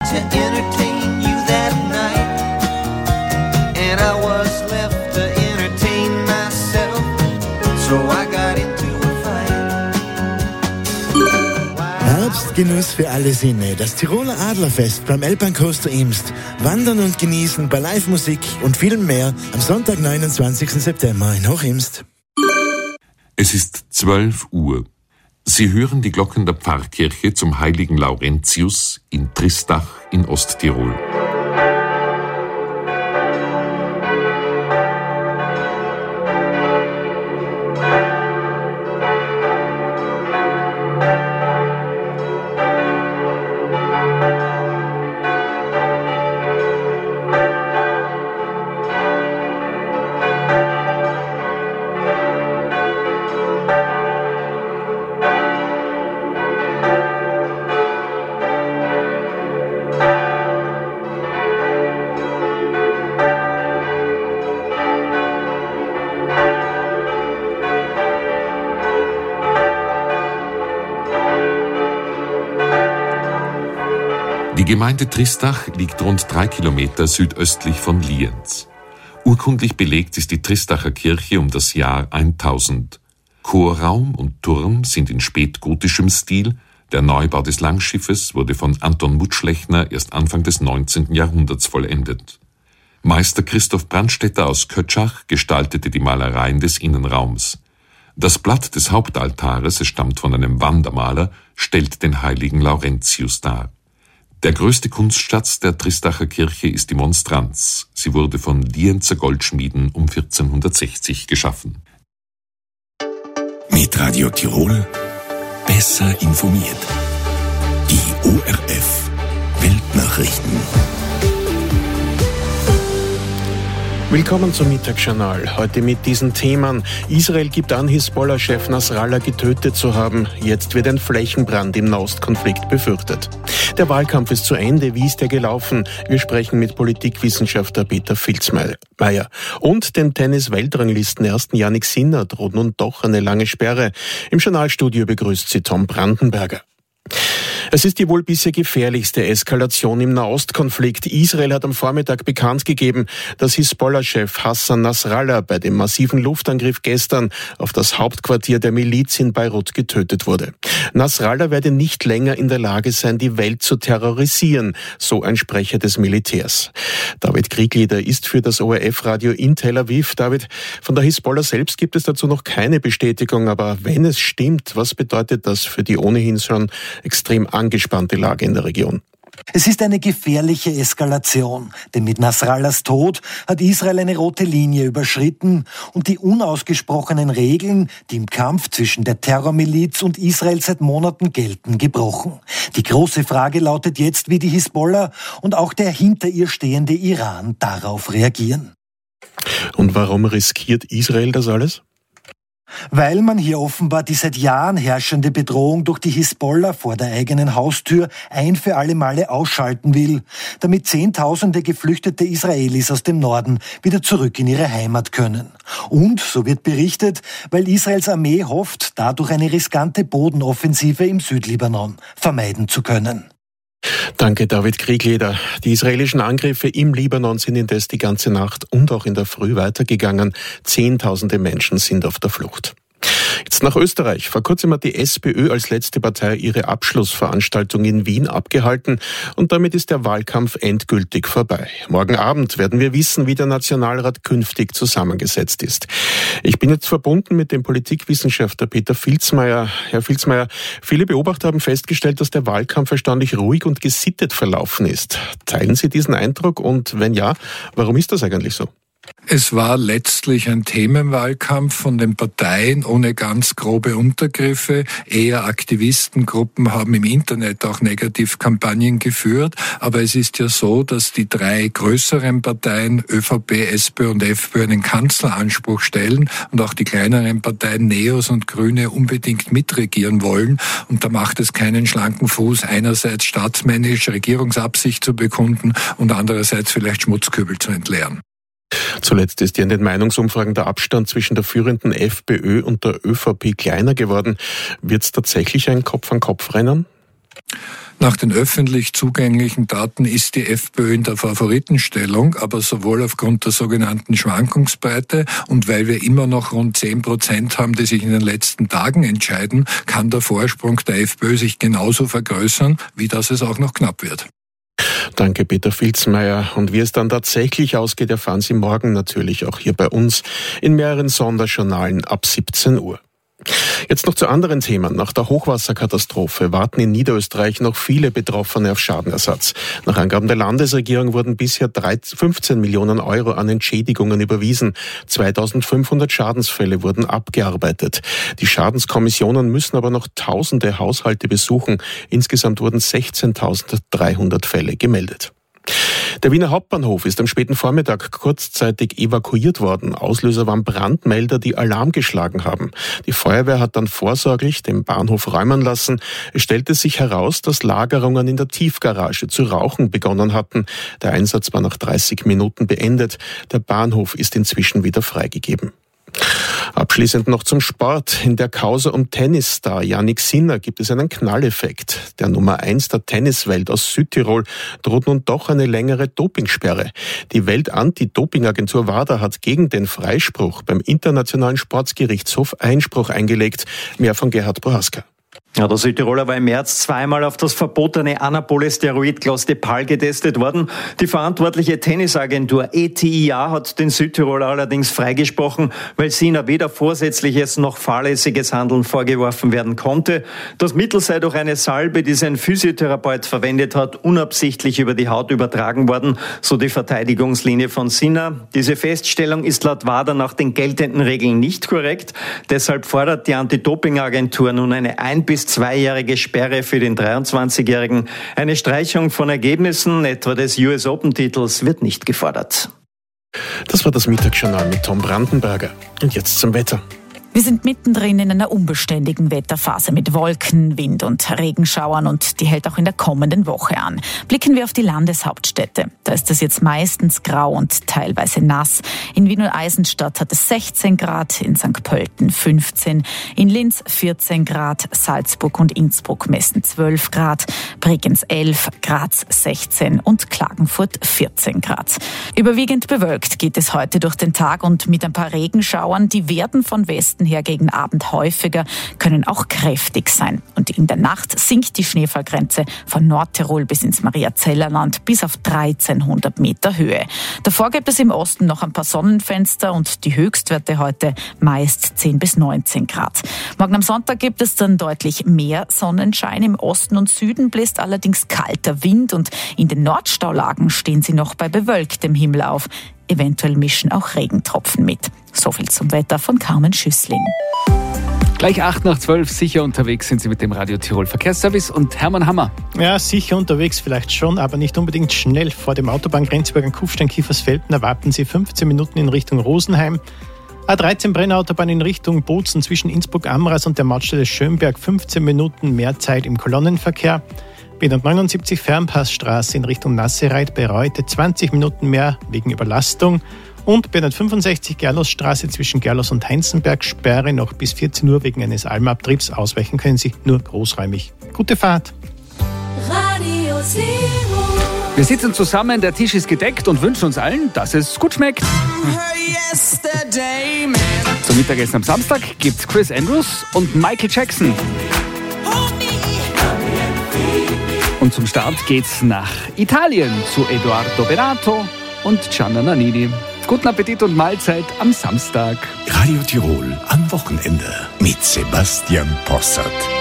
to entertain you that night, and I was left to entertain myself, so I got into a fight. Herbstgenuss für alle Sinne. Das Tiroler Adlerfest beim Elberncoaster Imst. Wandern und genießen bei Live-Musik und viel mehr am Sonntag, 29. September in Hochimst. Es ist 12 Uhr. Sie hören die Glocken der Pfarrkirche zum heiligen Laurentius in Tristach in Osttirol. Die Gemeinde Tristach liegt rund 3 Kilometer südöstlich von Lienz. Urkundlich belegt ist die Tristacher Kirche um das Jahr 1000. Chorraum und Turm sind in spätgotischem Stil. Der Neubau des Langschiffes wurde von Anton Mutschlechner erst Anfang des 19. Jahrhunderts vollendet. Meister Christoph Brandstätter aus Kötschach gestaltete die Malereien des Innenraums. Das Blatt des Hauptaltares, es stammt von einem Wandermaler, stellt den heiligen Laurentius dar. Der größte Kunstschatz der Tristacher Kirche ist die Monstranz. Sie wurde von Lienzer Goldschmieden um 1460 geschaffen. Mit Radio Tirol besser informiert. Die ORF Weltnachrichten. Willkommen zum Mittagsjournal. Heute mit diesen Themen. Israel gibt an, Hisbollah-Chef Nasrallah getötet zu haben. Jetzt wird ein Flächenbrand im Nahostkonflikt befürchtet. Der Wahlkampf ist zu Ende. Wie ist er gelaufen? Wir sprechen mit Politikwissenschaftler Peter Filzmeier. Und den Tennis-Weltranglisten-Ersten Jannik Sinner droht nun doch eine lange Sperre. Im Journalstudio begrüßt sie Tom Brandenberger. Es ist die wohl bisher gefährlichste Eskalation im Nahostkonflikt. Israel hat am Vormittag bekannt gegeben, dass Hisbollah-Chef Hassan Nasrallah bei dem massiven Luftangriff gestern auf das Hauptquartier der Miliz in Beirut getötet wurde. Nasrallah werde nicht länger in der Lage sein, die Welt zu terrorisieren, so ein Sprecher des Militärs. David Krieglieder ist für das ORF-Radio in Tel Aviv. David, von der Hisbollah selbst gibt es dazu noch keine Bestätigung, aber wenn es stimmt, was bedeutet das für die ohnehin schon extrem angespannte Lage in der Region? Es ist eine gefährliche Eskalation, denn mit Nasrallahs Tod hat Israel eine rote Linie überschritten und die unausgesprochenen Regeln, die im Kampf zwischen der Terrormiliz und Israel seit Monaten gelten, gebrochen. Die große Frage lautet jetzt, wie die Hisbollah und auch der hinter ihr stehende Iran darauf reagieren. Und warum riskiert Israel das alles? Weil man hier offenbar die seit Jahren herrschende Bedrohung durch die Hisbollah vor der eigenen Haustür ein für alle Male ausschalten will, damit Zehntausende geflüchtete Israelis aus dem Norden wieder zurück in ihre Heimat können. Und, so wird berichtet, weil Israels Armee hofft, dadurch eine riskante Bodenoffensive im Südlibanon vermeiden zu können. Danke, David Krieglieder. Die israelischen Angriffe im Libanon sind indes die ganze Nacht und auch in der Früh weitergegangen. Zehntausende Menschen sind auf der Flucht. Jetzt nach Österreich. Vor kurzem hat die SPÖ als letzte Partei ihre Abschlussveranstaltung in Wien abgehalten und damit ist der Wahlkampf endgültig vorbei. Morgen Abend werden wir wissen, wie der Nationalrat künftig zusammengesetzt ist. Ich bin jetzt verbunden mit dem Politikwissenschaftler Peter Filzmeier. Herr Filzmeier, viele Beobachter haben festgestellt, dass der Wahlkampf erstaunlich ruhig und gesittet verlaufen ist. Teilen Sie diesen Eindruck und wenn ja, warum ist das eigentlich so? Es war letztlich ein Themenwahlkampf von den Parteien ohne ganz grobe Untergriffe. Eher Aktivistengruppen haben im Internet auch Negativkampagnen geführt. Aber es ist ja so, dass die 3 größeren Parteien, ÖVP, SPÖ und FPÖ, einen Kanzleranspruch stellen und auch die kleineren Parteien, Neos und Grüne, unbedingt mitregieren wollen. Und da macht es keinen schlanken Fuß, einerseits staatsmännisch Regierungsabsicht zu bekunden und andererseits vielleicht Schmutzkübel zu entleeren. Zuletzt ist ja in den Meinungsumfragen der Abstand zwischen der führenden FPÖ und der ÖVP kleiner geworden. Wird es tatsächlich ein Kopf-an-Kopf-Rennen? Nach den öffentlich zugänglichen Daten ist die FPÖ in der Favoritenstellung, aber sowohl aufgrund der sogenannten Schwankungsbreite und weil wir immer noch rund 10% haben, die sich in den letzten Tagen entscheiden, kann der Vorsprung der FPÖ sich genauso vergrößern, wie dass es auch noch knapp wird. Danke, Peter Filzmeier. Und wie es dann tatsächlich ausgeht, erfahren Sie morgen natürlich auch hier bei uns in mehreren Sonderjournalen ab 17 Uhr. Jetzt noch zu anderen Themen. Nach der Hochwasserkatastrophe warten in Niederösterreich noch viele Betroffene auf Schadenersatz. Nach Angaben der Landesregierung wurden bisher 15 Millionen Euro an Entschädigungen überwiesen. 2500 Schadensfälle wurden abgearbeitet. Die Schadenskommissionen müssen aber noch tausende Haushalte besuchen. Insgesamt wurden 16.300 Fälle gemeldet. Der Wiener Hauptbahnhof ist am späten Vormittag kurzzeitig evakuiert worden. Auslöser waren Brandmelder, die Alarm geschlagen haben. Die Feuerwehr hat dann vorsorglich den Bahnhof räumen lassen. Es stellte sich heraus, dass Lagerungen in der Tiefgarage zu rauchen begonnen hatten. Der Einsatz war nach 30 Minuten beendet. Der Bahnhof ist inzwischen wieder freigegeben. Abschließend noch zum Sport. In der Causa um Tennisstar Jannik Sinner gibt es einen Knalleffekt. Der Nummer 1 der Tenniswelt aus Südtirol droht nun doch eine längere Dopingsperre. Die Welt-Anti-Doping-Agentur WADA hat gegen den Freispruch beim Internationalen Sportgerichtshof Einspruch eingelegt. Mehr von Gerhard Prohaska. Ja, der Südtiroler war im März zweimal auf das verbotene anaboles Steroid Clostepal getestet worden. Die verantwortliche Tennisagentur ETIA hat den Südtiroler allerdings freigesprochen, weil Sinner weder vorsätzliches noch fahrlässiges Handeln vorgeworfen werden konnte. Das Mittel sei durch eine Salbe, die sein Physiotherapeut verwendet hat, unabsichtlich über die Haut übertragen worden, so die Verteidigungslinie von Sinner. Diese Feststellung ist laut WADA nach den geltenden Regeln nicht korrekt. Deshalb fordert die Anti-Doping-Agentur nun eine 1- bis 2-jährige Sperre für den 23-Jährigen. Eine Streichung von Ergebnissen, etwa des US Open-Titels, wird nicht gefordert. Das war das Mittagsjournal mit Tom Brandenberger. Und jetzt zum Wetter. Wir sind mittendrin in einer unbeständigen Wetterphase mit Wolken, Wind und Regenschauern und die hält auch in der kommenden Woche an. Blicken wir auf die Landeshauptstädte. Da ist es jetzt meistens grau und teilweise nass. In Wien und Eisenstadt hat es 16 Grad, in St. Pölten 15, in Linz 14 Grad, Salzburg und Innsbruck messen 12 Grad, Bregenz 11, Graz 16 und Klagenfurt 14 Grad. Überwiegend bewölkt geht es heute durch den Tag und mit ein paar Regenschauern, die werden von Westen her gegen Abend häufiger, können auch kräftig sein. Und in der Nacht sinkt die Schneefallgrenze von Nordtirol bis ins Mariazellerland bis auf 1300 Meter Höhe. Davor gibt es im Osten noch ein paar Sonnenfenster und die Höchstwerte heute meist 10 bis 19 Grad. Morgen am Sonntag gibt es dann deutlich mehr Sonnenschein. Im Osten und Süden bläst allerdings kalter Wind und in den Nordstaulagen stehen sie noch bei bewölktem Himmel auf. Eventuell mischen auch Regentropfen mit. So viel zum Wetter von Carmen Schüssling. Gleich 8:12, sicher unterwegs sind Sie mit dem Radio Tirol Verkehrsservice und Hermann Hammer. Ja, sicher unterwegs vielleicht schon, aber nicht unbedingt schnell. Vor dem Autobahngrenzübergang an Kufstein-Kiefersfelden erwarten Sie 15 Minuten in Richtung Rosenheim. A13 Brennautobahn in Richtung Bozen zwischen Innsbruck-Amras und der Mautstelle Schönberg 15 Minuten mehr Zeit im Kolonnenverkehr. B79 Fernpassstraße in Richtung Nassereit bei Reute 20 Minuten mehr wegen Überlastung. Und B65 Gerlosstraße zwischen Gerlos und Heinzenberg Sperre noch bis 14 Uhr wegen eines Almabtriebs. Ausweichen können Sie nur großräumig. Gute Fahrt! Radio Zero. Wir sitzen zusammen, der Tisch ist gedeckt und wünschen uns allen, dass es gut schmeckt. Zum Mittagessen am Samstag gibt's Chris Andrews und Michael Jackson. Und zum Start geht's nach Italien zu Edoardo Bennato und Gianna Nannini. Guten Appetit und Mahlzeit am Samstag. Radio Tirol am Wochenende mit Sebastian Possert.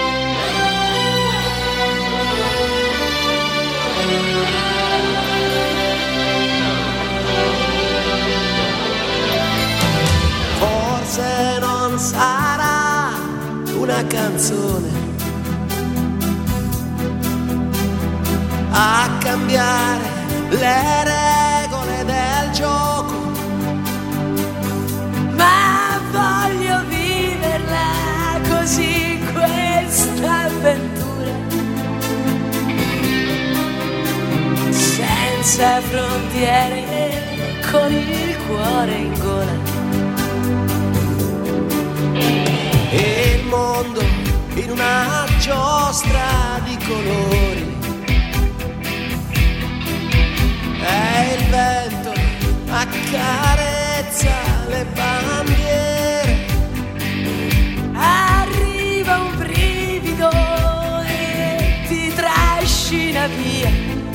Forse non sarà una canzone a cambiare le regole del gioco, ma voglio viverla così questa avventura, senza frontiere, con il cuore in gola. E il mondo in una giostra di colori. E il vento accarezza le bandiere. Arriva un brivido e ti trascina via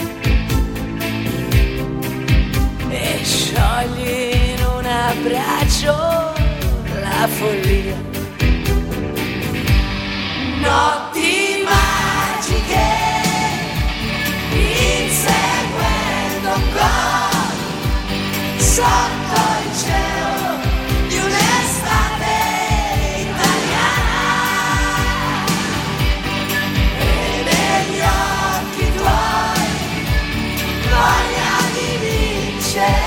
e sciogli in un abbraccio la follia. Notti magiche, inseguendo un coro sotto il cielo di un'estate italiana. E negli occhi tuoi voglia di vincere.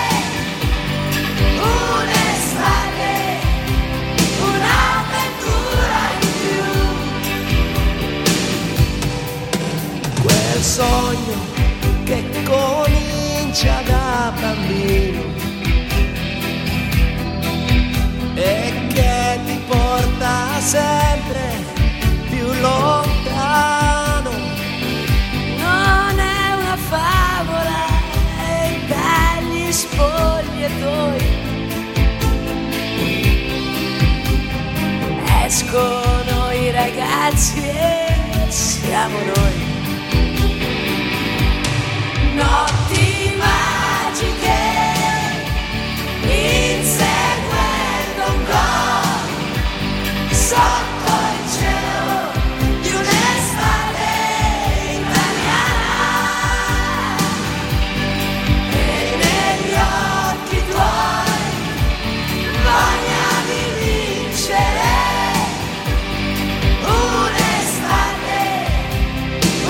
Un'estate, un'avventura in più. Quel sogno che comincia da bambino e che ti porta sempre più lontano. Non è una favola e dagli spogliatoi escono i ragazzi e siamo noi. Notti magiche, inseguendo un coro sotto il cielo di un'estate italiana. E negli occhi tuoi voglia di vincere. Un'estate,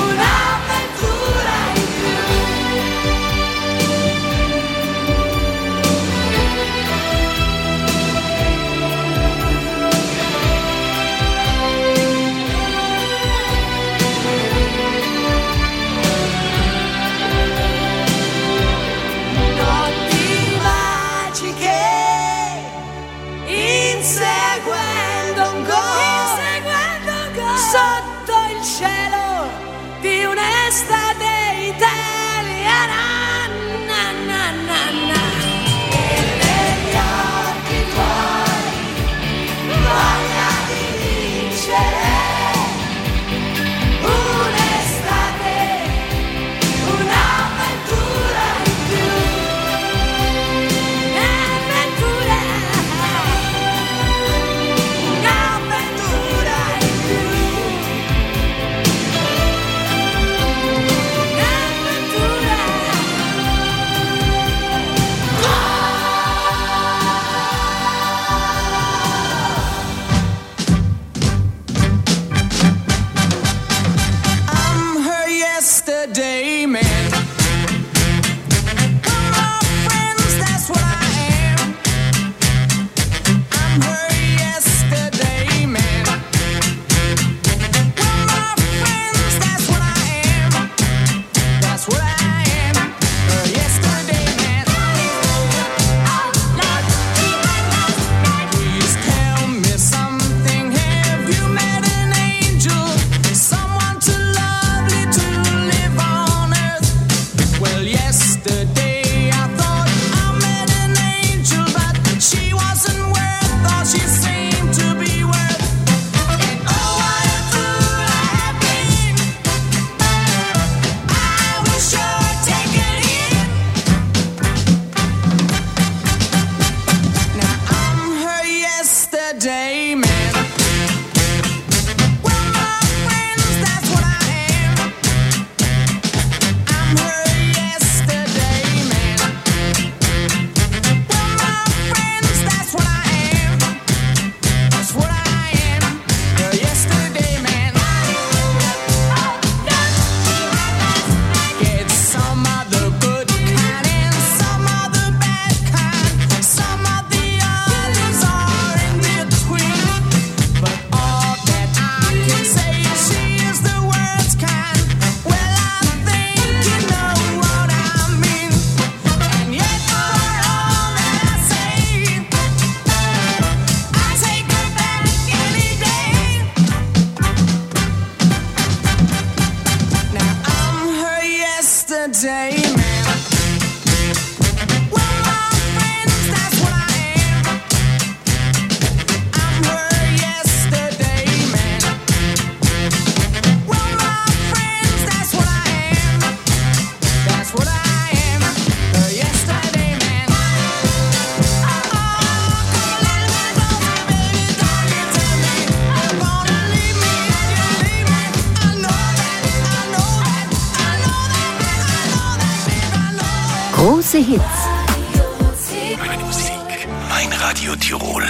Große Hits. Meine Musik, mein Radio Tirol.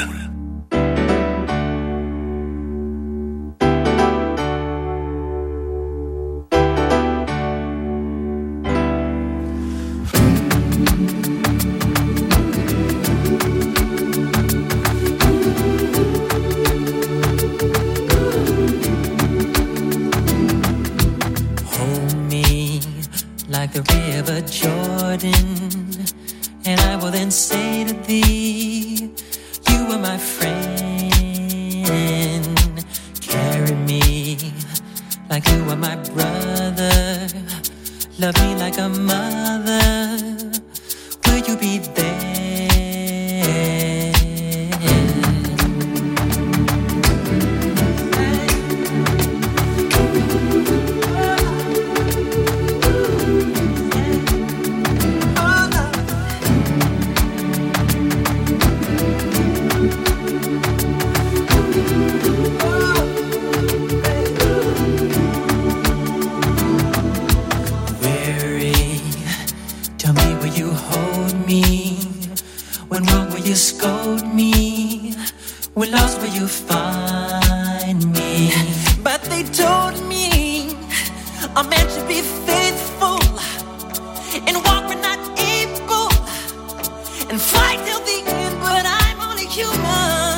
Like the river Jordan, and I will then say to thee, you are my friend. Carry me like you are my brother. Love me like a mother. Will you be there? You scold me. When lost, will you find me? But they told me a man should be faithful and walk when not able and fight till the end. But I'm only human.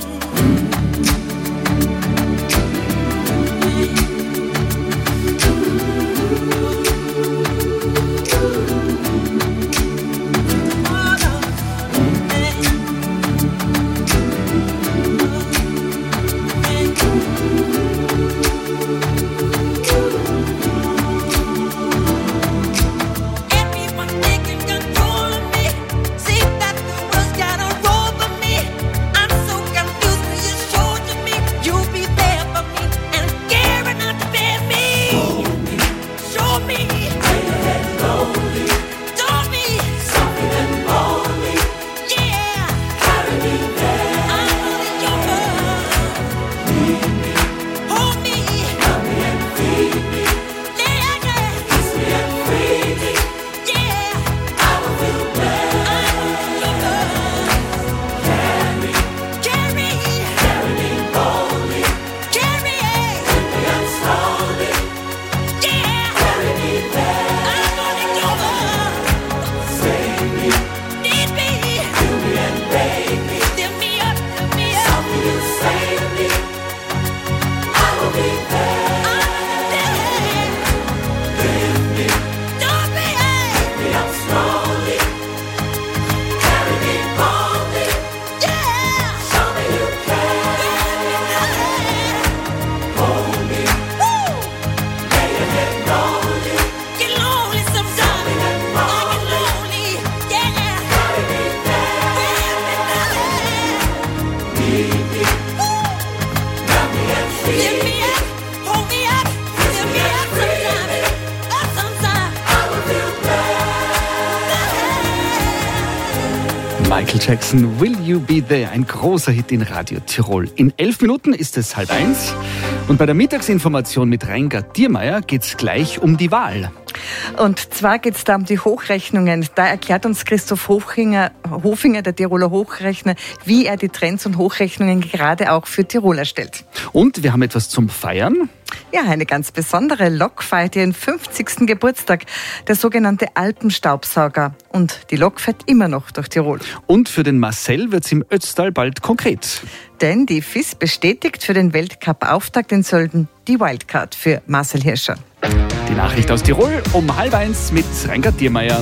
Michael Jackson, Will You Be There? Ein großer Hit in Radio Tirol. In 11 Minuten ist es 12:30 und bei der Mittagsinformation mit Reingard Diermeier geht es gleich um die Wahl. Und zwar geht es da um die Hochrechnungen. Da erklärt uns Christoph Hofinger, der Tiroler Hochrechner, wie er die Trends und Hochrechnungen gerade auch für Tirol erstellt. Und wir haben etwas zum Feiern. Ja, eine ganz besondere Lok feiert ihren 50. Geburtstag, der sogenannte Alpenstaubsauger. Und die Lok fährt immer noch durch Tirol. Und für den Marcel wird es im Ötztal bald konkret. Denn die FIS bestätigt für den Weltcup-Auftakt in Sölden die Wildcard für Marcel Hirscher. Die Nachricht aus Tirol um 12:30 mit Reingard Diermeier.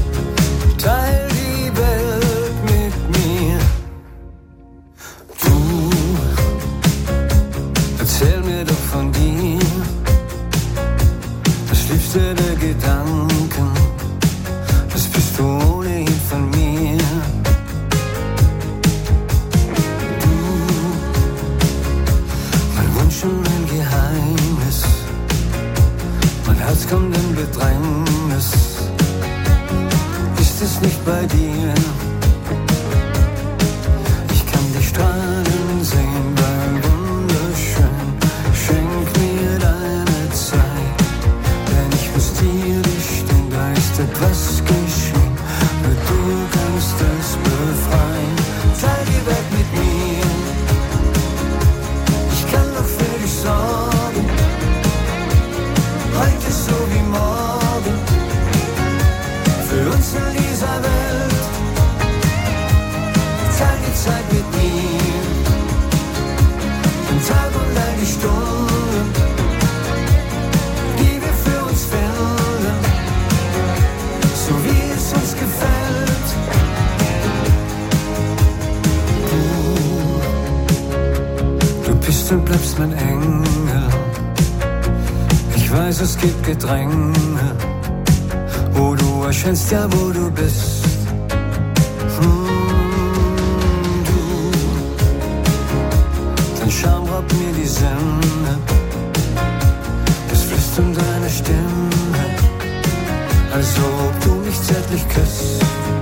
Teil die Welt mit mir. Du, erzähl mir doch von dir. Das schlimmste der Gedanken. bei dir. Ich kann dich strahlen sehen, weil wunderschön. Schenk mir deine Zeit, denn ich muss dir gestehen, da ist etwas geschehen. Nur du kannst es befreien. Teil die Welt mit mir. Ich kann doch für dich sorgen, heute so wie morgen. Für uns in dieser Welt. Teil die Zeit mit mir. Den Tag und all die Stunden, die wir für uns finden, so wie es uns gefällt. Du bist und bleibst mein Engel. Ich weiß, es gibt Gedränge, wo du erscheinst, ja, wo du bist. Du, dein Charme raubt mir die Sinne, das Flüstern deiner Stimme, als ob du mich zärtlich küsst.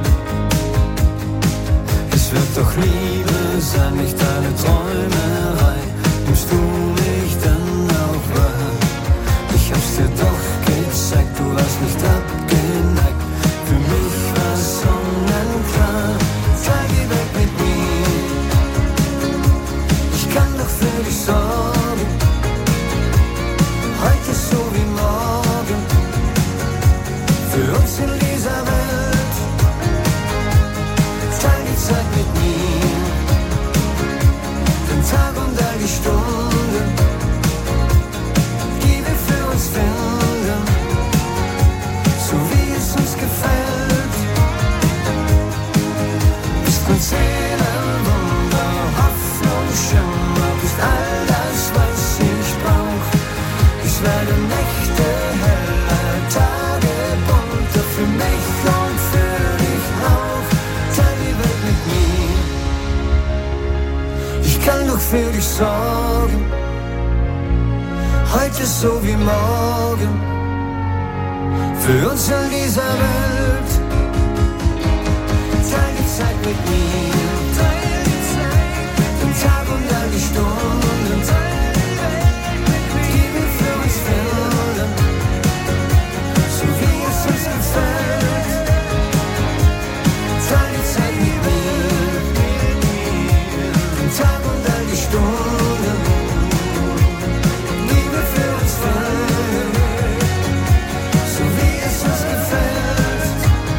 Es wird doch Liebe sein, nicht eine Träumerei. Nimmst du mich dann auch wahr? Ich hab's dir doch gezeigt, du warst nicht abgeneigt. Für mich war sonnenklar. Teil die Welt mit mir. Ich kann doch für dich sorgen, heute so wie morgen. Für uns in dieser Welt. Teil die Zeit mit mir. Den Tag und all die Stunden, die wir für uns finden, so wie es uns gefällt. Bist mein Seelenwunder, Hoffnung, Schimmer, bist all das, was ich brauch. Ich werde Nächte heller, Tage bunter, für mich und für dich auch. Teil die Welt mit mir. Ich kann doch für dich sorgen, heute so wie morgen. Für uns in dieser Welt. Teil die Zeit mit mir. Teil die Zeit. Den Tag und all die Stunden. Teil die Welt mit mir. Die wir für uns finden, so wie es uns gefällt. Teil die Zeit mit mir. Den Tag und all die Stunden, die wir für uns finden, so wie es uns gefällt.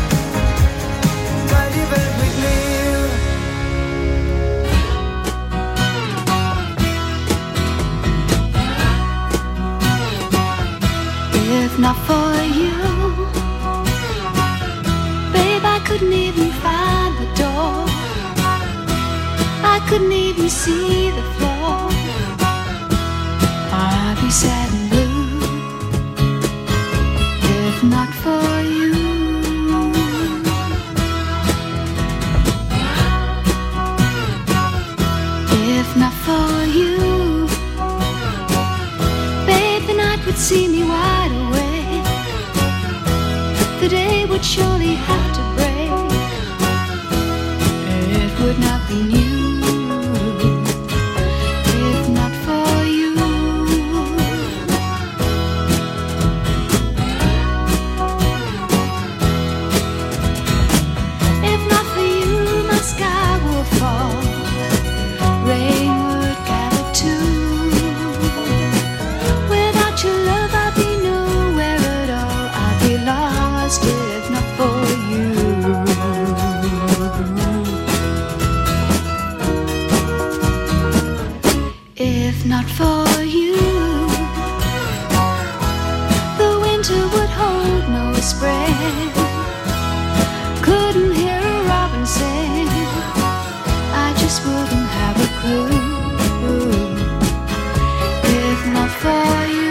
Teil die Welt mit mir. If not for you, babe, I couldn't even find the door. I couldn't even see the floor. I'd be sad and blue if not for you. If not for you, babe, the night would see me wide awake. The day would surely have to break. It would not be new if not for you. If not for you, my sky would fall, rain would gather too. Without your love, I'd be nowhere at all. I'd be lost if not for you. If not for you, the winter would hold no spring. Couldn't hear a robin sing, I just wouldn't have a clue. If not for you.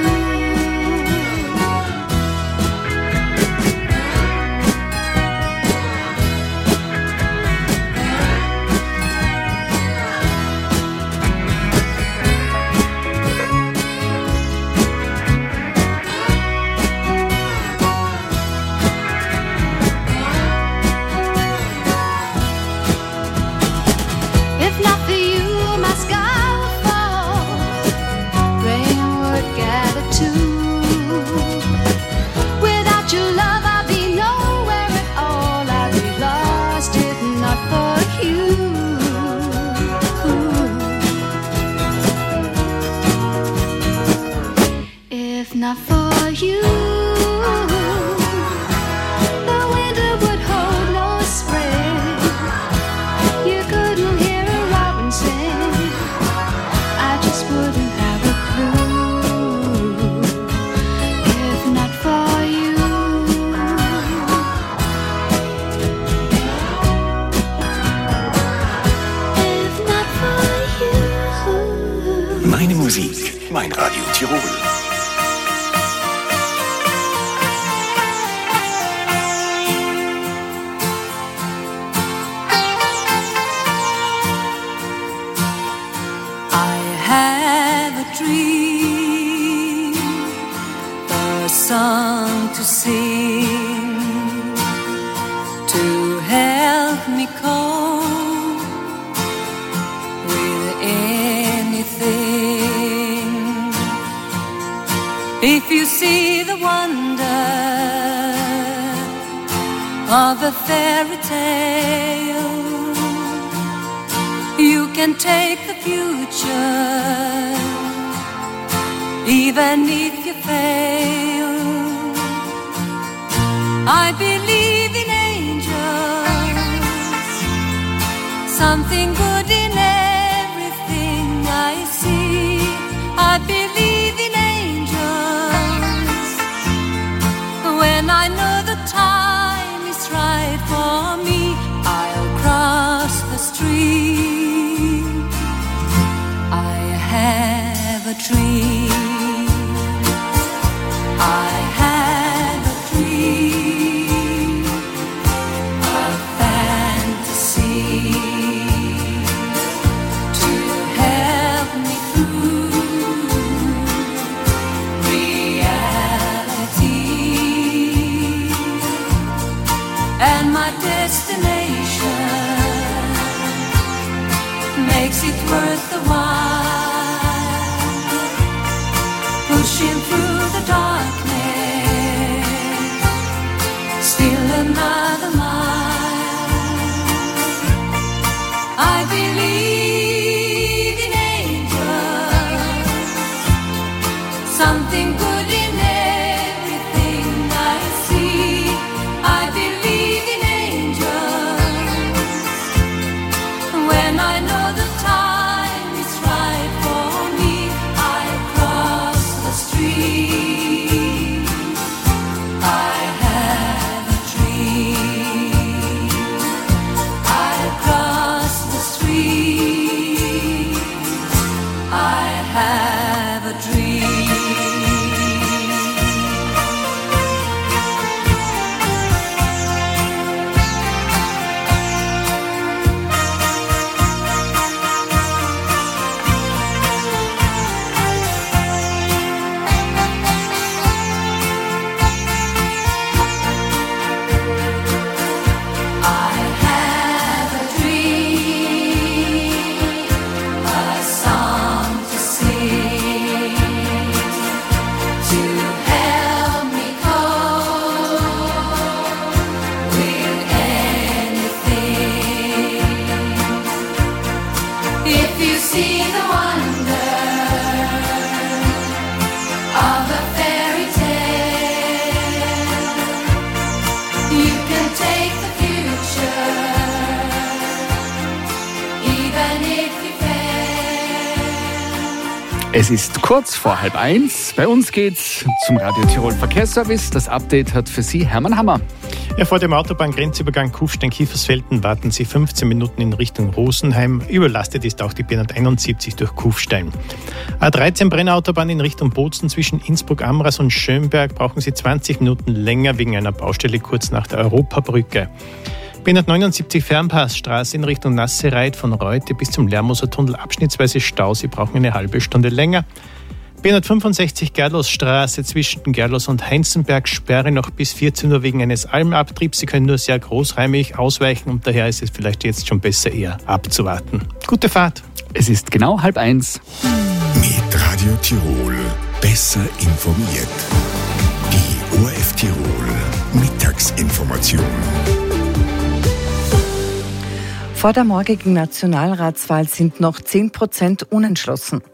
you. The winter would hold no spring. You couldn't hear a robin sing. I just wouldn't have a clue if not for you. If not for you. Meine Musik, mein Radio Tirol. I have a dream, a song to sing, to help me cope with anything. If you see the wonder of a fairy tale, you can take the future, even if you fail. I believe in angels, something good in everything I see. I believe in angels, when I know the time is right for me, I'll cross the street. I have a dream. I have a dream, a fantasy to help me through reality. And my destination makes it worth the while, pushing through the darkness, still another mile. I believe in angels, something good in everything I see. I believe in angels, when I know the time is right for me, I cross the street. I have a dream. I cross the street. I have a dream. I have a dream, a song to sing, to help me cope with anything. If you see the wonder of a fairy tale, you can take the future, even if you fail. Es ist kurz vor 12:30. Bei uns geht's zum Radio Tirol Verkehrsservice. Das Update hat für Sie Hermann Hammer. Ja, vor dem Autobahngrenzübergang Kufstein-Kiefersfelden warten Sie 15 Minuten in Richtung Rosenheim. Überlastet ist auch die B171 durch Kufstein. A13 Brennautobahn in Richtung Bozen zwischen Innsbruck-Amras und Schönberg brauchen Sie 20 Minuten länger wegen einer Baustelle kurz nach der Europabrücke. B179 Fernpassstraße in Richtung Nassereit von Reute bis zum Lermoser Tunnel abschnittsweise Stau. Sie brauchen eine halbe Stunde länger. B165 Gerlosstraße zwischen Gerlos und Heinzenberg Sperre noch bis 14 Uhr wegen eines Almabtriebs. Sie können nur sehr großräumig ausweichen und daher ist es vielleicht jetzt schon besser eher abzuwarten. Gute Fahrt. Es ist genau 12:30. Mit Radio Tirol besser informiert. Die ORF Tirol Mittagsinformation. Vor der morgigen Nationalratswahl sind noch 10% unentschlossen.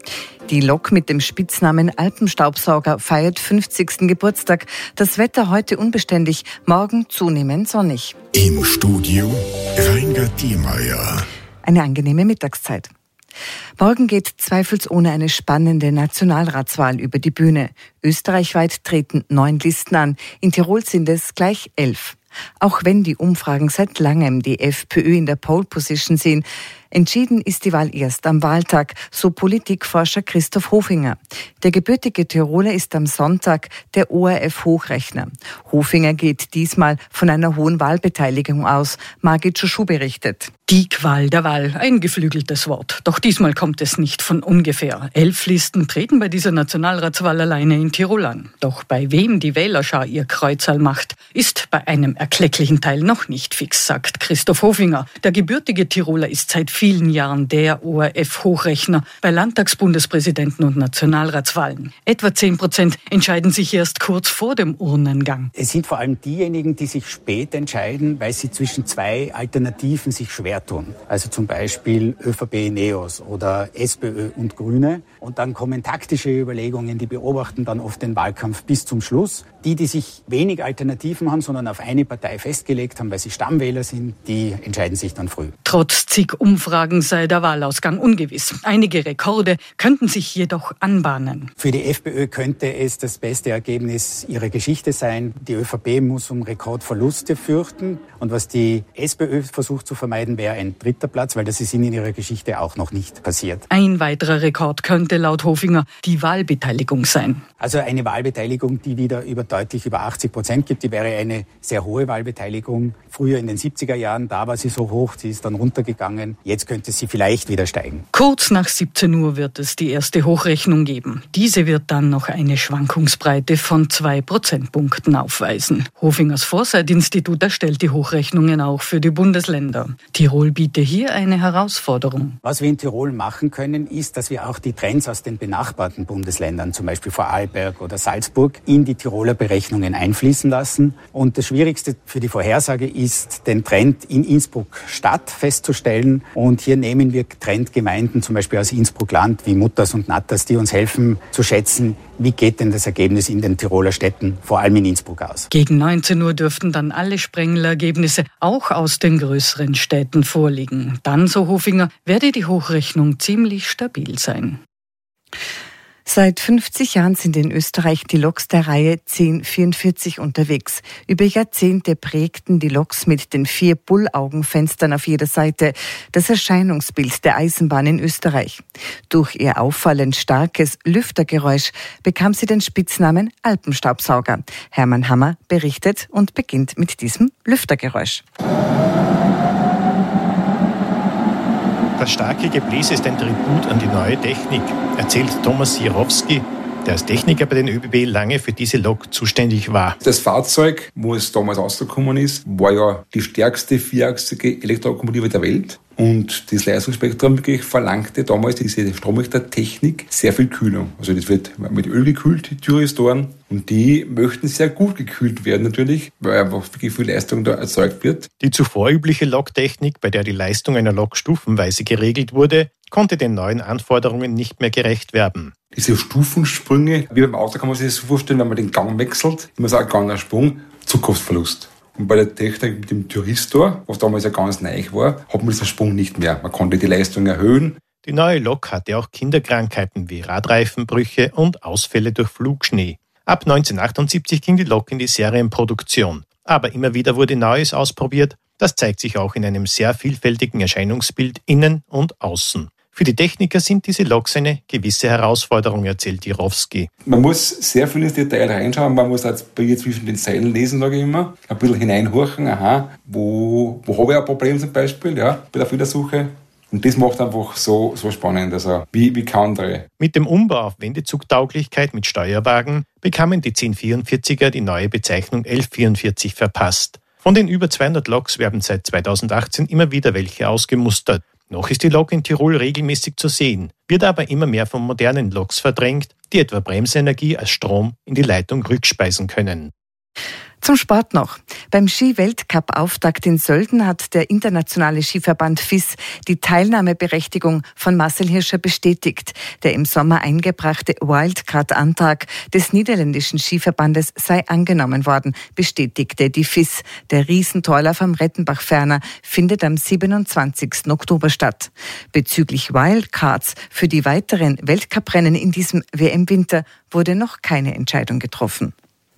Die Lok mit dem Spitznamen Alpenstaubsauger feiert 50. Geburtstag. Das Wetter heute unbeständig, morgen zunehmend sonnig. Im Studio Reingard Diermeier. Eine angenehme Mittagszeit. Morgen geht zweifelsohne eine spannende Nationalratswahl über die Bühne. Österreichweit treten 9 Listen an, in Tirol sind es gleich 11. Auch wenn die Umfragen seit langem die FPÖ in der Pole Position sehen, entschieden ist die Wahl erst am Wahltag, so Politikforscher Christoph Hofinger. Der gebürtige Tiroler ist am Sonntag der ORF-Hochrechner. Hofinger geht diesmal von einer hohen Wahlbeteiligung aus. Margit Schuschu berichtet. Die Qual der Wahl, ein geflügeltes Wort. Doch diesmal kommt es nicht von ungefähr. 11 Listen treten bei dieser Nationalratswahl alleine in Tirol an. Doch bei wem die Wählerschar ihr Kreuzerl macht, ist bei einem erklecklichen Teil noch nicht fix, sagt Christoph Hofinger. Der gebürtige Tiroler ist seit vielen Jahren der ORF-Hochrechner bei Landtagsbundespräsidenten und Nationalratswahlen. Etwa 10% entscheiden sich erst kurz vor dem Urnengang. Es sind vor allem diejenigen, die sich spät entscheiden, weil sie zwischen 2 Alternativen sich schwer tun. Also zum Beispiel ÖVP, NEOS oder SPÖ und Grüne. Und dann kommen taktische Überlegungen, die beobachten dann oft den Wahlkampf bis zum Schluss. Die sich wenig Alternativen haben, sondern auf eine Partei festgelegt haben, weil sie Stammwähler sind, die entscheiden sich dann früh. Trotz zig Umfragen sei der Wahlausgang ungewiss. Einige Rekorde könnten sich jedoch anbahnen. Für die FPÖ könnte es das beste Ergebnis ihrer Geschichte sein. Die ÖVP muss um Rekordverluste fürchten. Und was die SPÖ versucht zu vermeiden, wäre ein 3. Platz, weil das ist in ihrer Geschichte auch noch nicht passiert. Ein weiterer Rekord könnte laut Hofinger die Wahlbeteiligung sein. Also eine Wahlbeteiligung, die wieder deutlich über 80% gibt, die wäre eine sehr hohe Wahlbeteiligung. Früher in den 70er Jahren, da war sie so hoch, sie ist dann runtergegangen. Jetzt könnte sie vielleicht wieder steigen. Kurz nach 17 Uhr wird es die erste Hochrechnung geben. Diese wird dann noch eine Schwankungsbreite von 2 Prozentpunkten aufweisen. Hofingers Foresight-Institut erstellt die Hochrechnungen auch für die Bundesländer. Tirol biete hier eine Herausforderung. Was wir in Tirol machen können, ist, dass wir auch die Trends aus den benachbarten Bundesländern, zum Beispiel Vorarlberg oder Salzburg, in die Tiroler Berechnungen einfließen lassen. Und das Schwierigste für die Vorhersage ist, den Trend in Innsbruck-Stadt festzustellen. Und hier nehmen wir Trendgemeinden, zum Beispiel aus Innsbruck-Land, wie Mutters und Natters, die uns helfen zu schätzen, wie geht denn das Ergebnis in den Tiroler Städten, vor allem in Innsbruck, aus. Gegen 19 Uhr dürften dann alle Sprengelergebnisse auch aus den größeren Städten vorliegen. Dann, so Hofinger, werde die Hochrechnung ziemlich stabil sein. Seit 50 Jahren sind in Österreich die Loks der Reihe 1044 unterwegs. Über Jahrzehnte prägten die Loks mit den 4 Bullaugenfenstern auf jeder Seite das Erscheinungsbild der Eisenbahn in Österreich. Durch ihr auffallend starkes Lüftergeräusch bekam sie den Spitznamen Alpenstaubsauger. Hermann Hammer berichtet und beginnt mit diesem Lüftergeräusch. Das starke Gebläse ist ein Tribut an die neue Technik, erzählt Thomas Jirowski, der als Techniker bei den ÖBB lange für diese Lok zuständig war. Das Fahrzeug, wo es damals rausgekommen ist, war ja die stärkste vierachsige Elektrolokomotive der Welt. Und das Leistungsspektrum wirklich verlangte damals diese Stromrichtertechnik sehr viel Kühlung. Also das wird mit Öl gekühlt, die Thyristoren. Und die möchten sehr gut gekühlt werden natürlich, weil einfach wirklich viel Leistung da erzeugt wird. Die zuvor übliche Loktechnik, bei der die Leistung einer Lok stufenweise geregelt wurde, konnte den neuen Anforderungen nicht mehr gerecht werden. Diese Stufensprünge, wie beim Auto kann man sich das so vorstellen, wenn man den Gang wechselt, immer so ein kleiner Sprung, Zukunftsverlust. Und bei der Technik mit dem Thyristor, was damals ja ganz neu war, hat man diesen Sprung nicht mehr. Man konnte die Leistung erhöhen. Die neue Lok hatte auch Kinderkrankheiten wie Radreifenbrüche und Ausfälle durch Flugschnee. Ab 1978 ging die Lok in die Serienproduktion. Aber immer wieder wurde Neues ausprobiert. Das zeigt sich auch in einem sehr vielfältigen Erscheinungsbild innen und außen. Für die Techniker sind diese Loks eine gewisse Herausforderung, erzählt Jirowski. Man muss sehr viel ins Detail reinschauen, man muss jetzt zwischen den Zeilen lesen, sage ich immer, ein bisschen hineinhorchen, wo habe ich ein Problem zum Beispiel, ja, bei der Fehlersuche. Und das macht einfach so spannend, also wie kein andere. Mit dem Umbau auf Wendezugtauglichkeit mit Steuerwagen bekamen die 1044er die neue Bezeichnung 1144 verpasst. Von den über 200 Loks werden seit 2018 immer wieder welche ausgemustert. Noch ist die Lok in Tirol regelmäßig zu sehen, wird aber immer mehr von modernen Loks verdrängt, die etwa Bremsenergie als Strom in die Leitung rückspeisen können. Zum Sport noch. Beim Ski-Weltcup-Auftakt in Sölden hat der internationale Skiverband FIS die Teilnahmeberechtigung von Marcel Hirscher bestätigt. Der im Sommer eingebrachte Wildcard-Antrag des niederländischen Skiverbandes sei angenommen worden, bestätigte die FIS. Der Riesentorlauf am Rettenbach-Ferner findet am 27. Oktober statt. Bezüglich Wildcards für die weiteren Weltcuprennen in diesem WM-Winter wurde noch keine Entscheidung getroffen.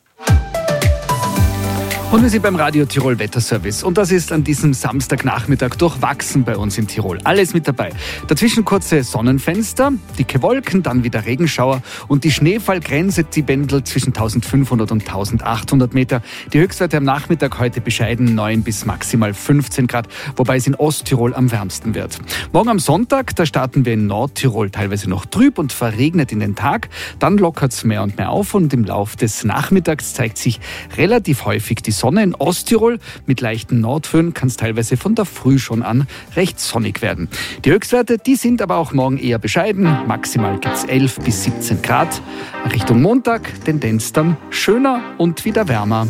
Und wir sind beim Radio Tirol Wetterservice. Und das ist an diesem Samstagnachmittag durchwachsen bei uns in Tirol. Alles mit dabei. Dazwischen kurze Sonnenfenster, dicke Wolken, dann wieder Regenschauer und die Schneefallgrenze, die pendelt zwischen 1500 und 1800 Meter. Die Höchstwerte am Nachmittag heute bescheiden 9 bis maximal 15 Grad, wobei es in Osttirol am wärmsten wird. Morgen am Sonntag, da starten wir in Nordtirol teilweise noch trüb und verregnet in den Tag. Dann lockert es mehr und mehr auf und im Lauf des Nachmittags zeigt sich relativ häufig die Sonne. In Osttirol mit leichten Nordföhn kann es teilweise von der Früh schon an recht sonnig werden. Die Höchstwerte, die sind aber auch morgen eher bescheiden. Maximal gibt es 11 bis 17 Grad. Richtung Montag Tendenz dann schöner und wieder wärmer.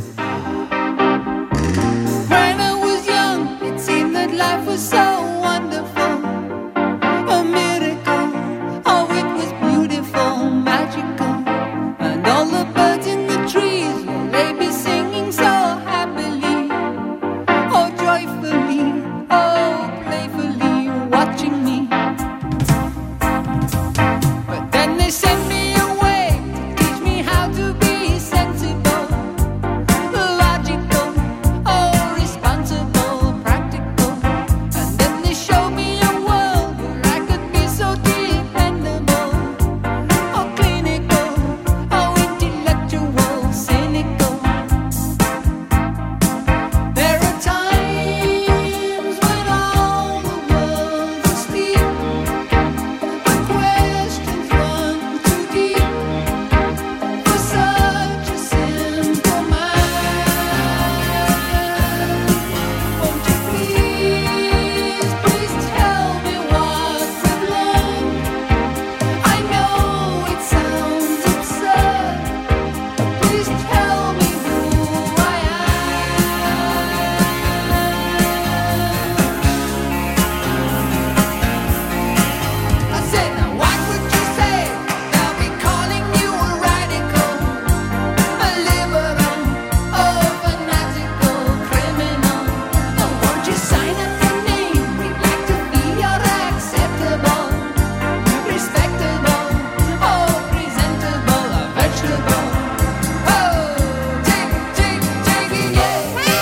When I was young, it seemed that life was so wonderful, a miracle. Oh, it was beautiful, magical, and all the birds in the trees, well, they be singing so happily, oh, joyfully, oh, playfully, watching me. But then they sent me away to teach me how to be sensible, logical, oh, responsible, practical. And then they showed me a world where I could be so dependable, oh, clinical, oh, intellectual, cynical. There are times when all the world's asleep, but questions run too deep for such a simple mind. Won't you please, please tell me what we've learned? I know it sounds absurd, but please tell me who I am. I said, now what would you say? They'll be calling you a radical, a liberal, oh, fanatical criminal. Oh, won't you sign up your name? We'd like to be your acceptable, respectable, oh, presentable, a vegetable. Oh, take it, yeah.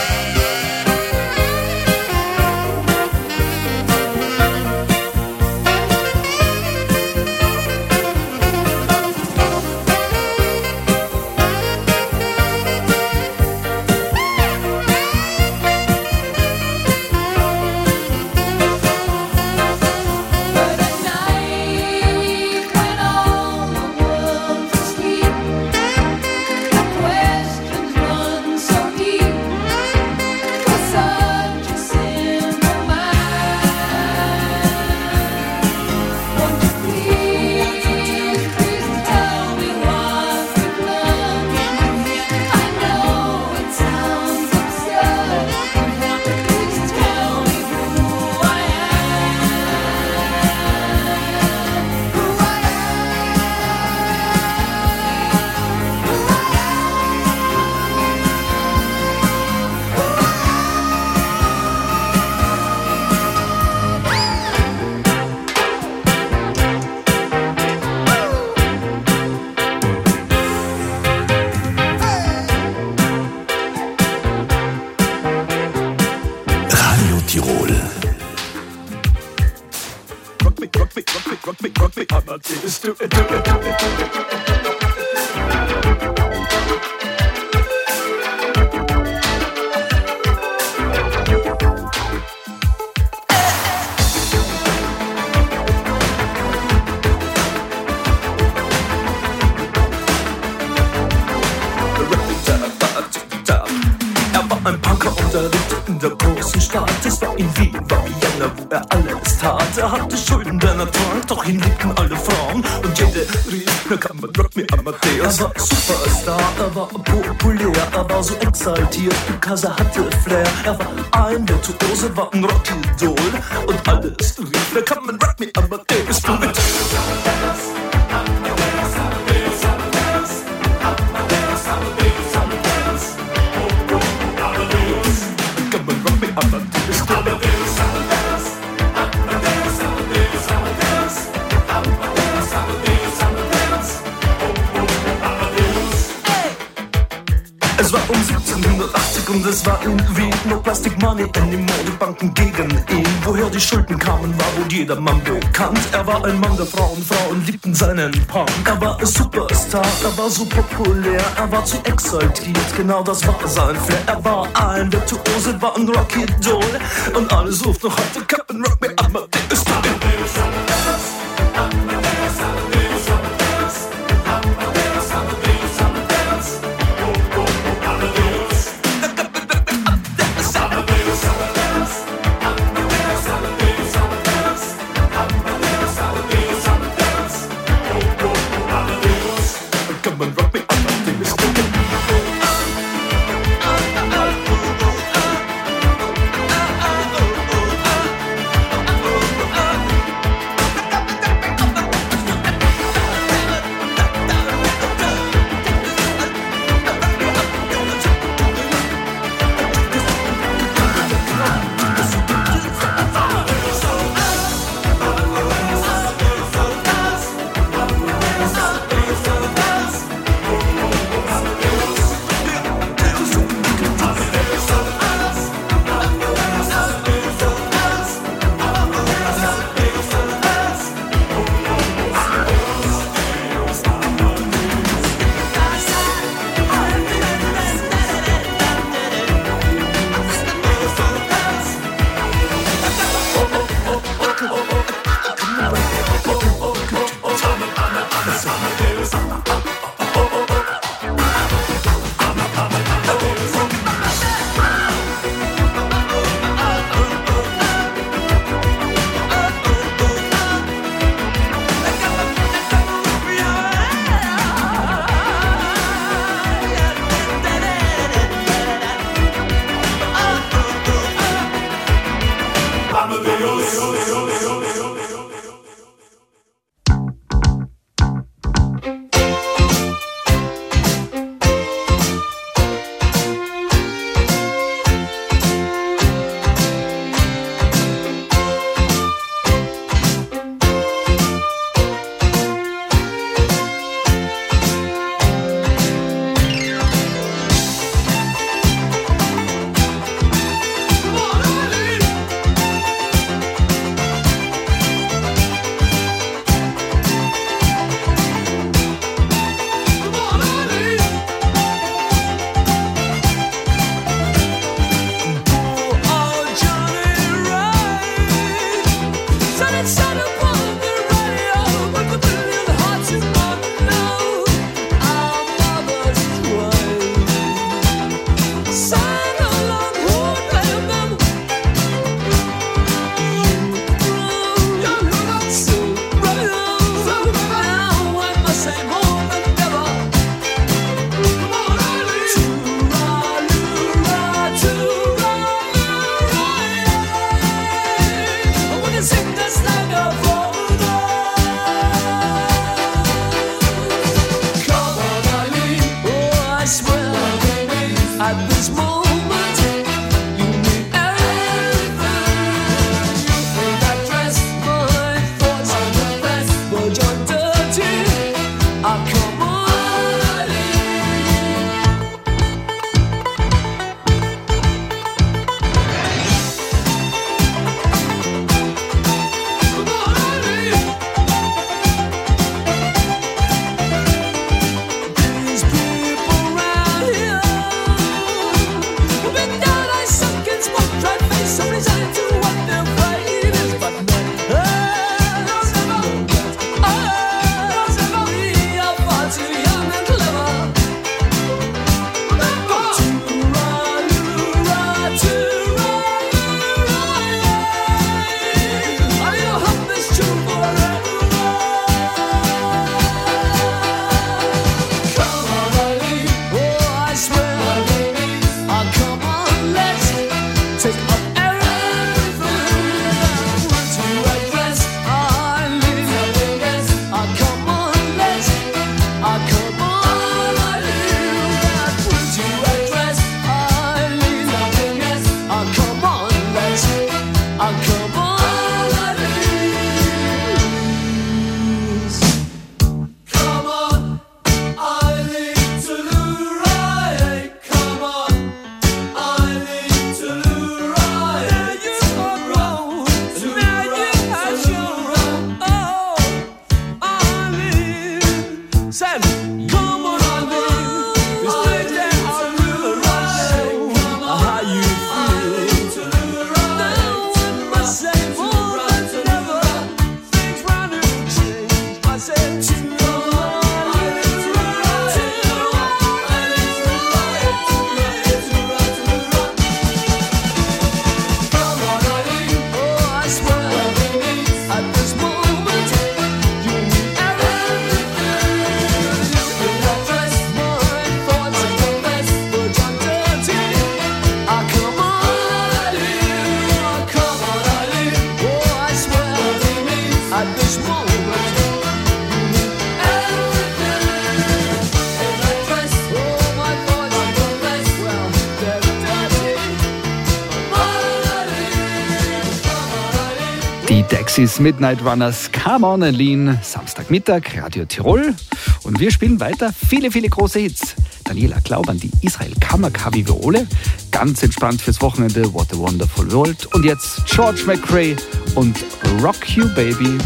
But at night, when all the world's asleep, the questions run so deep for such a simple mind. Won't you please, please tell me what we've learned? I know it sounds absurd, please tell me who I am. Who I Radio Tirol. Er war ein Punker und er lebte in der großen Stadt. Es war in Wien, war Vienna, wo er alles tat. Er hatte Schulden, denn er trank, doch ihn liebten alle Frauen. Und jede rief, na kann man Rock Me Amadeus. Er war Superstar, er war populär, er war so exaltiert, because er hatte Flair. Er war ein Virtuose, war ein Rockidol. Und alles rief, na kann man Rock Me Amadeus. Du mit Es war um 1780 und es war in Wien. No Plastic Money anymore, die Banken gegen ihn. Woher die Schulden kamen, war wohl jedermann bekannt. Er war ein Mann der Frauen, Frauen liebten seinen Punk. Er war ein Superstar, er war so populär, er war zu exaltiert, genau das war sein Flair. Er war ein Virtuose, war ein Rockidol. Und alles ruft noch heute, Captain Rock Me Amadeus. Die Dexys Midnight Runners, Come On Aline, Samstagmittag, Radio Tirol. Und wir spielen weiter viele, viele große Hits. Daniela Glaubern, die Israel Kammerkavi Viole, ganz entspannt fürs Wochenende, What a Wonderful World. Und jetzt George McRae und Rock You Baby.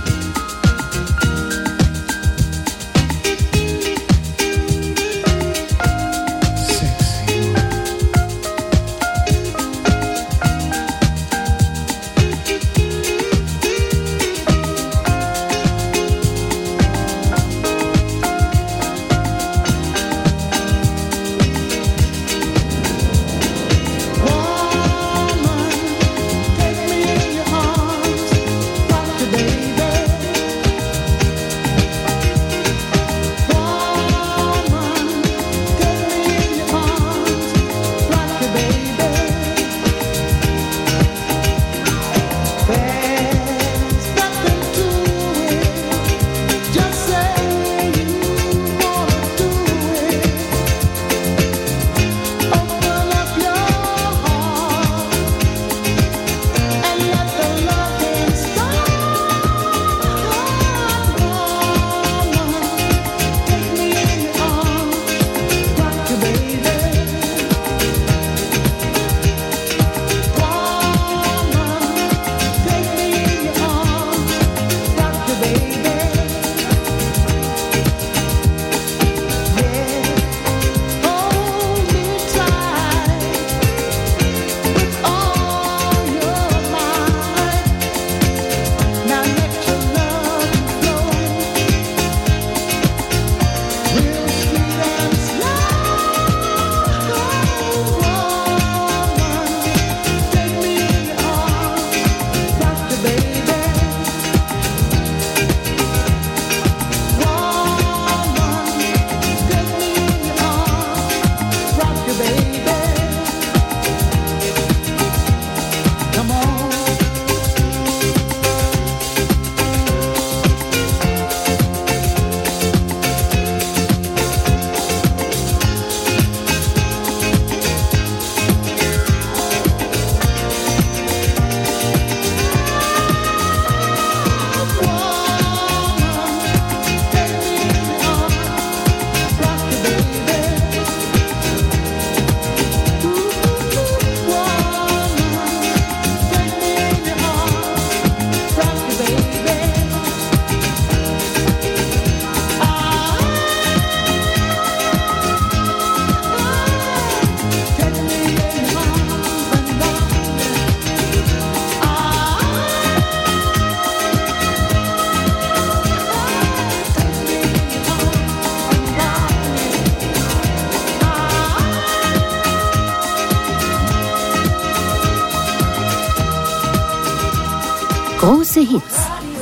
Große Hits.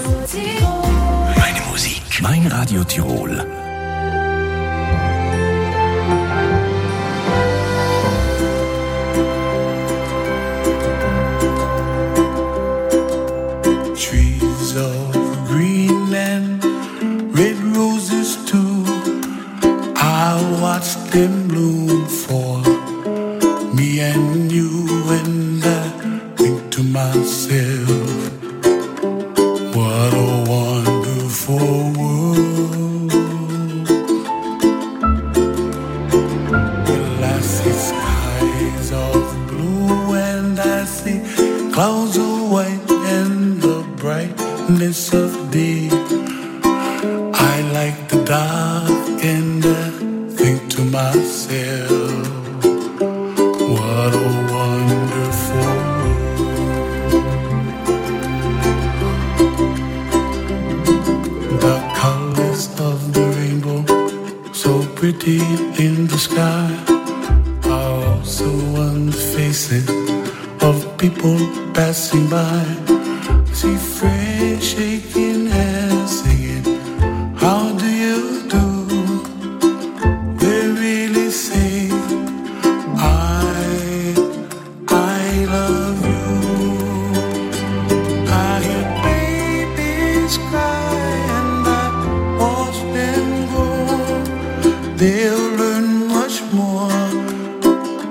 Meine Musik. Mein Radio Tirol. Trees of green and red roses too. I watched them bloom for me and you, and I think to myself, what a wonderful world. Well, I see skies of blue and I see clouds of white and the brightness of day. I like the dark and I think to myself, what a wonderful world. The colors of the rainbow, so pretty in the sky, are also on the faces of people passing by. I see friends shaking hands, singing, how do you do? They really say, I love you. I hear babies cry and I watch them grow. They'll learn much more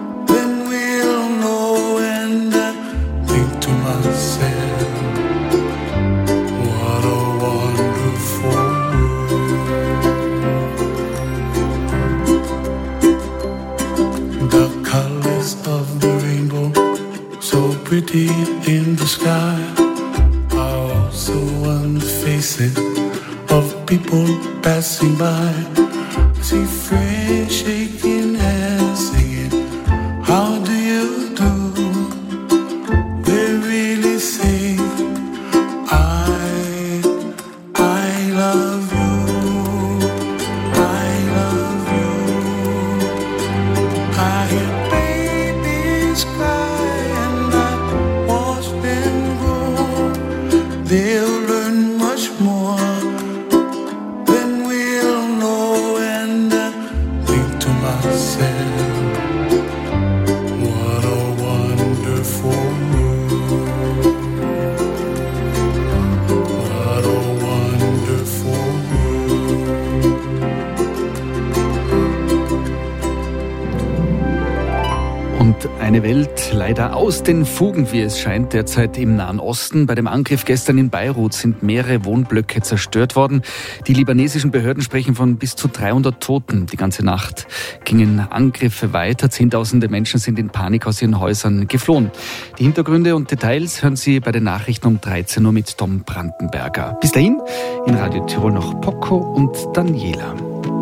than we'll know, and I think to myself, pretty in the sky. I also want the faces of people passing by. I see friends shaking hands, singing, how do you do? They really say, I love you, I love you. I hear babies cry and I watch them grow. They'll learn much more than we'll know, and I think to myself, what a wonderful world. What a wonderful world. Und eine Welt leider aus den Fugen, wie es scheint, derzeit im Nahen Osten. Bei dem Angriff gestern in Beirut sind mehrere Wohnblöcke zerstört worden. Die libanesischen Behörden sprechen von bis zu 300 Toten. Die ganze Nacht gingen Angriffe weiter. Zehntausende Menschen sind in Panik aus ihren Häusern geflohen. Die Hintergründe und Details hören Sie bei den Nachrichten um 13 Uhr mit Tom Brandenberger. Bis dahin in Radio Tirol noch Poco und Daniela.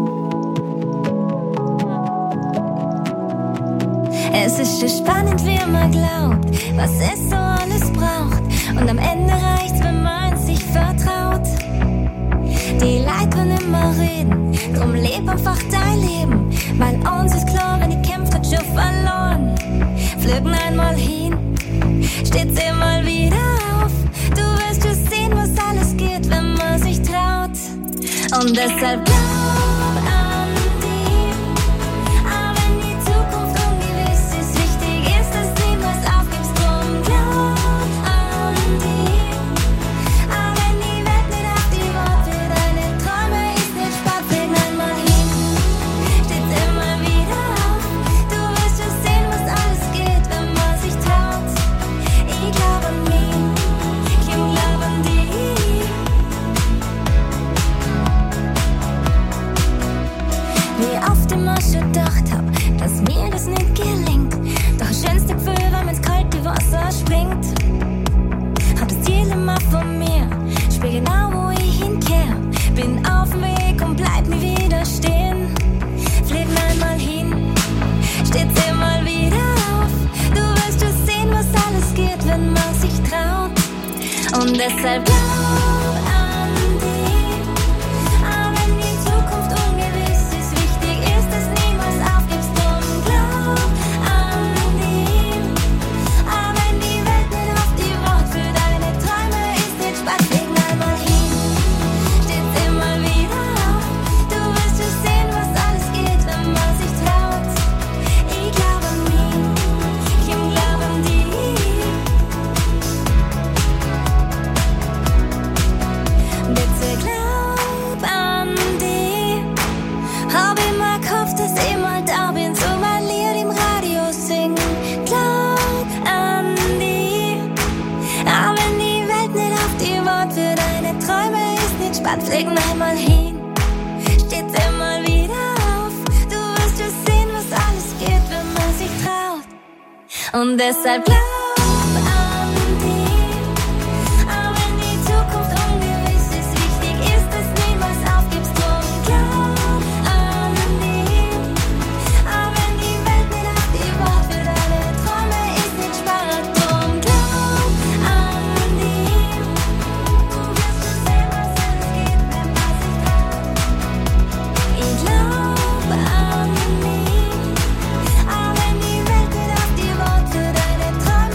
Es ist so spannend, wie man glaubt, was es so alles braucht. Und am Ende reicht's, wenn man sich vertraut. Die Leute wollen immer reden, drum leb einfach dein Leben. Weil uns ist klar, wenn ihr kämpft, hat schon verloren. Flügen einmal hin, steht's immer wieder auf. Du wirst schon sehen, was alles geht, wenn man sich traut. Und deshalb glaub an die, auch wenn die Zukunft ungewiss ist. Wichtig ist, dass du niemals aufgibst, drum glaub an die, auch wenn die Welt nicht auf die Worte deine Träume ist nicht spart, flieg einmal hin, steht's immer wieder auf. Du wirst schon sehen, was alles geht, wenn man sich traut. Ich glaub an mich, ich glaub an die. Wie oft immer schon gedacht hab, dass mir das nicht gelingt. Doch das schönste Gefühl, wenn man ins kalte Wasser springt. Hab das Ziel immer von mir, spür genau, wo ich hinkehr. Bin auf dem Weg und bleib nie wieder stehen. Flieg einmal hin, steht's immer wieder auf. Du wirst schon sehen, was alles geht, wenn man sich traut. Und deshalb glaub an die, auch wenn die Zukunft ungewiss ist. Wichtig ist, dass niemals aufgibst, drum glaub an die, auch wenn die Welt nicht auf die Wort für deine Träume ist nicht spart, flieg einmal hin, steht's immer wieder auf. Du wirst schon sehen, was alles geht, wenn man sich traut. Ich glaub an mich, ich glaub an die. Bitte glaub an die. Hab immer gehofft, dass ich mal da bin, so mein Lied im Radio singen. Glaub an die. Auch wenn die Welt nicht auf die Wort für deine Träume ist nicht spart, flieg einmal hin, steht's immer wieder auf. Du wirst schon sehen, was alles geht, wenn man sich traut. Und deshalb glaub an die, auch wenn die Zukunft ungewiss ist. Wichtig ist, dass niemals aufgibst, drum glaub an die, auch wenn die Welt nicht auf die Wort für deine Träume ist nicht spart, drum glaub an die. Du wirst schon sehen, was alles geht, wenn man sich traut. Ich glaub an die, auch wenn die Welt nicht auf die Wort für deine Träume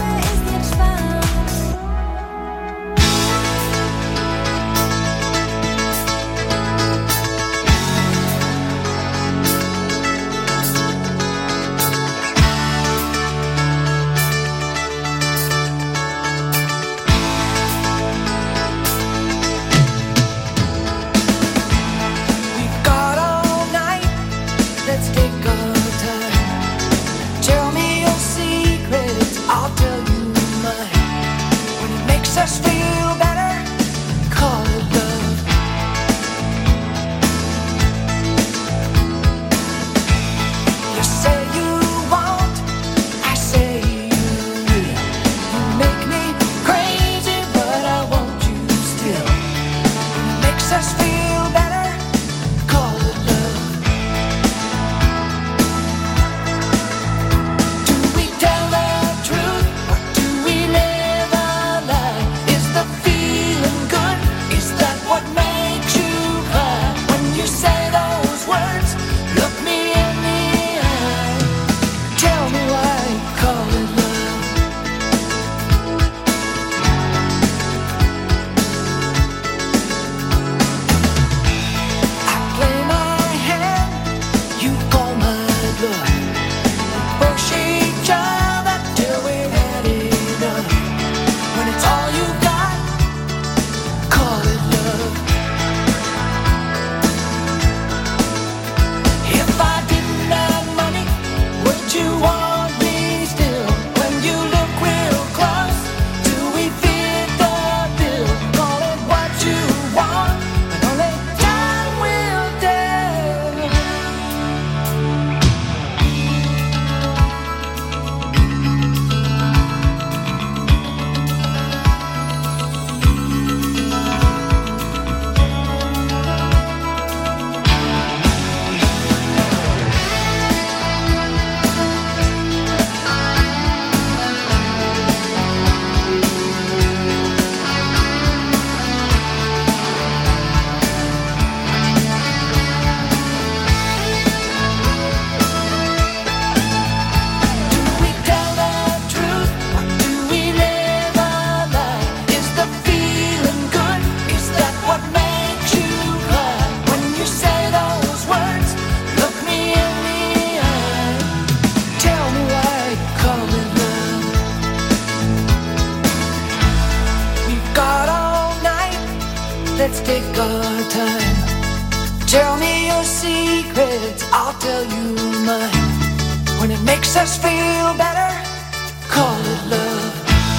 let's take our time. Tell me your secrets, I'll tell you mine. When it makes us feel better, call it love.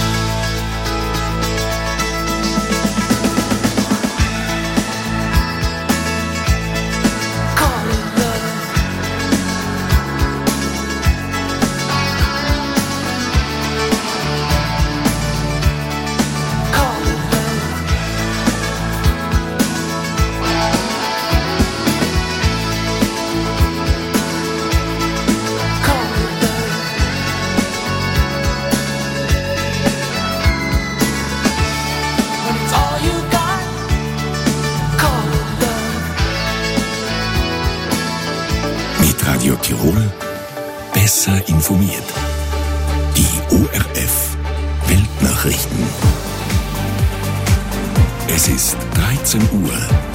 Radio Tirol besser informiert. Die ORF Weltnachrichten. Es ist 13 Uhr.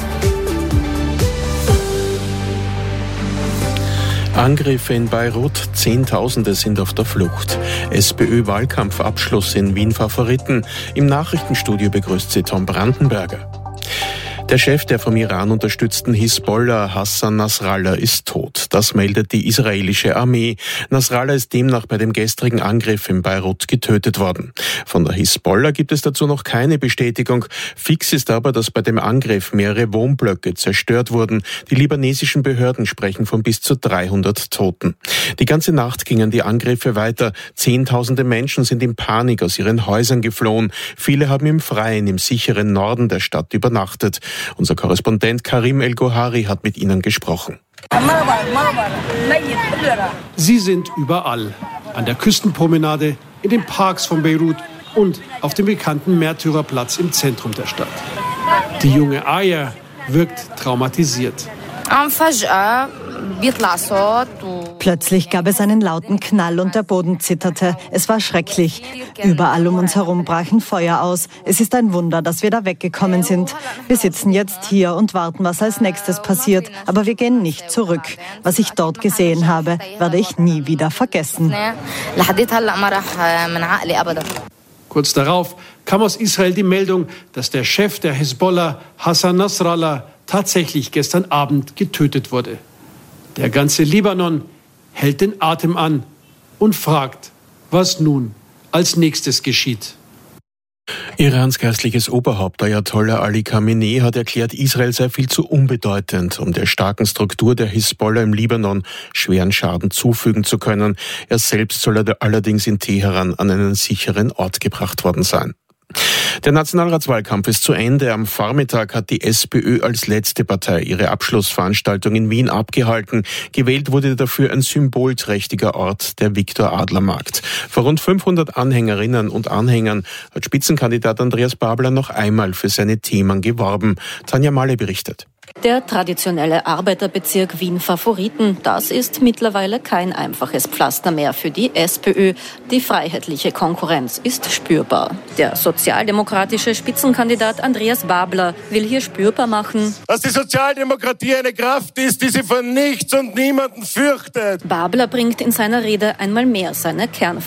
Angriffe in Beirut, Zehntausende sind auf der Flucht. SPÖ-Wahlkampfabschluss in Wien Favoriten. Im Nachrichtenstudio begrüßt sie Tom Brandenberger. Der Chef der vom Iran unterstützten Hisbollah, Hassan Nasrallah, ist tot. Das meldet die israelische Armee. Nasrallah ist demnach bei dem gestrigen Angriff in Beirut getötet worden. Von der Hisbollah gibt es dazu noch keine Bestätigung. Fix ist aber, dass bei dem Angriff mehrere Wohnblöcke zerstört wurden. Die libanesischen Behörden sprechen von bis zu 300 Toten. Die ganze Nacht gingen die Angriffe weiter. Zehntausende Menschen sind in Panik aus ihren Häusern geflohen. Viele haben im Freien, im sicheren Norden der Stadt übernachtet. Unser Korrespondent Karim El-Gohari hat mit ihnen gesprochen. Sie sind überall. An der Küstenpromenade, in den Parks von Beirut und auf dem bekannten Märtyrerplatz im Zentrum der Stadt. Die junge Aya wirkt traumatisiert. Plötzlich gab es einen lauten Knall und der Boden zitterte. Es war schrecklich. Überall um uns herum brachen Feuer aus. Es ist ein Wunder, dass wir da weggekommen sind. Wir sitzen jetzt hier und warten, was als nächstes passiert. Aber wir gehen nicht zurück. Was ich dort gesehen habe, werde ich nie wieder vergessen. Kurz darauf kam aus Israel die Meldung, dass der Chef der Hisbollah, Hassan Nasrallah, tatsächlich gestern Abend getötet wurde. Der ganze Libanon hält den Atem an und fragt, was nun als nächstes geschieht. Irans geistliches Oberhaupt Ayatollah Ali Khamenei hat erklärt, Israel sei viel zu unbedeutend, um der starken Struktur der Hisbollah im Libanon schweren Schaden zufügen zu können. Er selbst soll allerdings in Teheran an einen sicheren Ort gebracht worden sein. Der Nationalratswahlkampf ist zu Ende. Am Vormittag hat die SPÖ als letzte Partei ihre Abschlussveranstaltung in Wien abgehalten. Gewählt wurde dafür ein symbolträchtiger Ort, der Viktor-Adler-Markt. Vor rund 500 Anhängerinnen und Anhängern hat Spitzenkandidat Andreas Babler noch einmal für seine Themen geworben. Tanja Malle berichtet. Der traditionelle Arbeiterbezirk Wien-Favoriten, das ist mittlerweile kein einfaches Pflaster mehr für die SPÖ. Die freiheitliche Konkurrenz ist spürbar. Der sozialdemokratische Spitzenkandidat Andreas Babler will hier spürbar machen, dass die Sozialdemokratie eine Kraft ist, die sie vor nichts und niemanden fürchtet. Babler bringt in seiner Rede einmal mehr seine